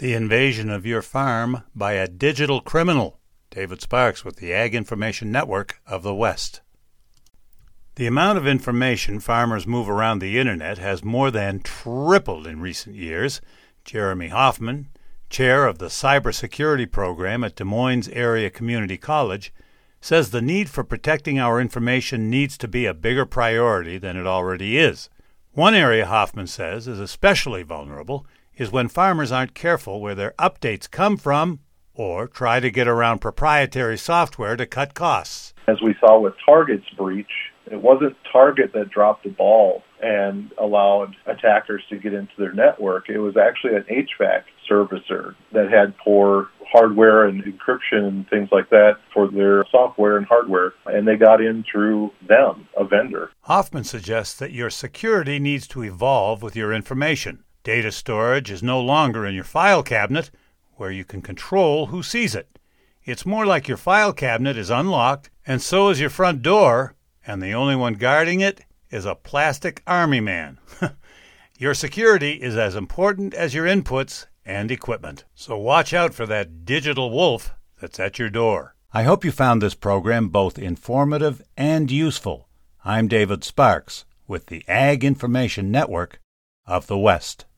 The invasion of your farm by a digital criminal. David Sparks with the Ag Information Network of the West. The amount of information farmers move around the internet has more than tripled in recent years. Jeremy Hoffman, chair of the cybersecurity program at Des Moines Area Community College, says the need for protecting our information needs to be a bigger priority than it already is. One area Hoffman says is especially vulnerable is when farmers aren't careful where their updates come from or try to get around proprietary software to cut costs. As we saw with Target's breach, it wasn't Target that dropped the ball and allowed attackers to get into their network. It was actually an HVAC servicer that had poor hardware and encryption and things like that for their software and hardware, and they got in through them, a vendor. Hoffman suggests that your security needs to evolve with your information. Data storage is no longer in your file cabinet, where you can control who sees it. It's more like your file cabinet is unlocked, and so is your front door, and the only one guarding it is a plastic army man. Your security is as important as your inputs and equipment. So watch out for that digital wolf that's at your door. I hope you found this program both informative and useful. I'm David Sparks with the Ag Information Network of the West.